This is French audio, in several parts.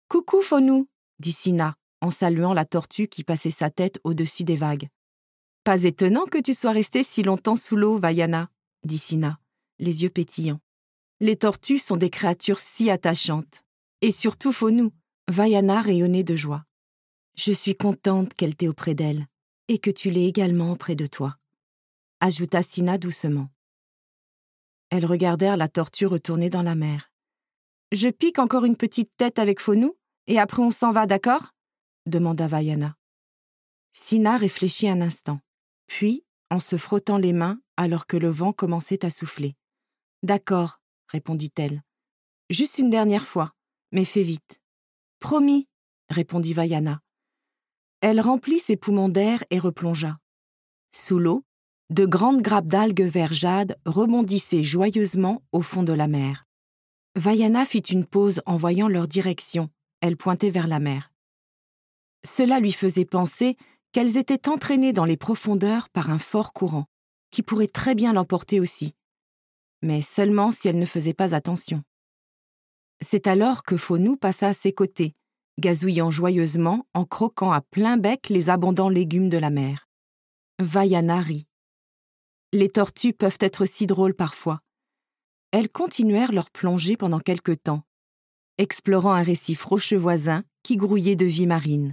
« Coucou, Phonou !» dit Sina, en saluant la tortue qui passait sa tête au-dessus des vagues. « Pas étonnant que tu sois restée si longtemps sous l'eau, Vaiana, » dit Sina, les yeux pétillants. Les tortues sont des créatures si attachantes. Et surtout Phonou, Vaiana rayonnait de joie. « Je suis contente qu'elle t'ait auprès d'elle, et que tu l'aies également auprès de toi, » ajouta Sina doucement. Elles regardèrent la tortue retourner dans la mer. « Je pique encore une petite tête avec Phonou, et après on s'en va, d'accord ?» demanda Vaiana. Sina réfléchit un instant, puis, en se frottant les mains alors que le vent commençait à souffler. « D'accord, » répondit-elle. « Juste une dernière fois, mais fais vite. »« Promis, » répondit Vaiana. Elle remplit ses poumons d'air et replongea. Sous l'eau, de grandes grappes d'algues vert jade rebondissaient joyeusement au fond de la mer. Vaiana fit une pause en voyant leur direction. Elle pointait vers la mer. Cela lui faisait penser qu'elles étaient entraînées dans les profondeurs par un fort courant, qui pourrait très bien l'emporter aussi. Mais seulement si elle ne faisait pas attention. C'est alors que Phonou passa à ses côtés, gazouillant joyeusement en croquant à plein bec les abondants légumes de la mer. Vaiana rit. Les tortues peuvent être si drôles parfois. Elles continuèrent leur plongée pendant quelque temps, explorant un récif rocheux voisin qui grouillait de vie marine.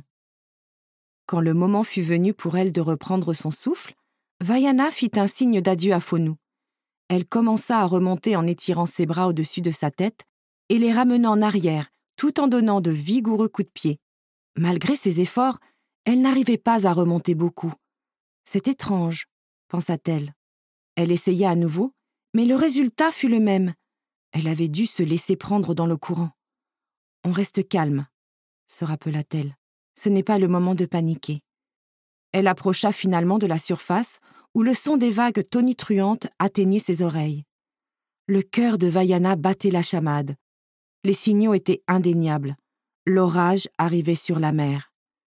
Quand le moment fut venu pour elle de reprendre son souffle, Vaiana fit un signe d'adieu à Phonou. Elle commença à remonter en étirant ses bras au-dessus de sa tête et les ramenant en arrière, tout en donnant de vigoureux coups de pied. Malgré ses efforts, elle n'arrivait pas à remonter beaucoup. C'est étrange, pensa-t-elle. Elle essaya à nouveau, mais le résultat fut le même. Elle avait dû se laisser prendre dans le courant. « On reste calme, » se rappela-t-elle. « Ce n'est pas le moment de paniquer. » Elle approcha finalement de la surface où le son des vagues tonitruantes atteignait ses oreilles. Le cœur de Vaiana battait la chamade. Les signaux étaient indéniables. L'orage arrivait sur la mer.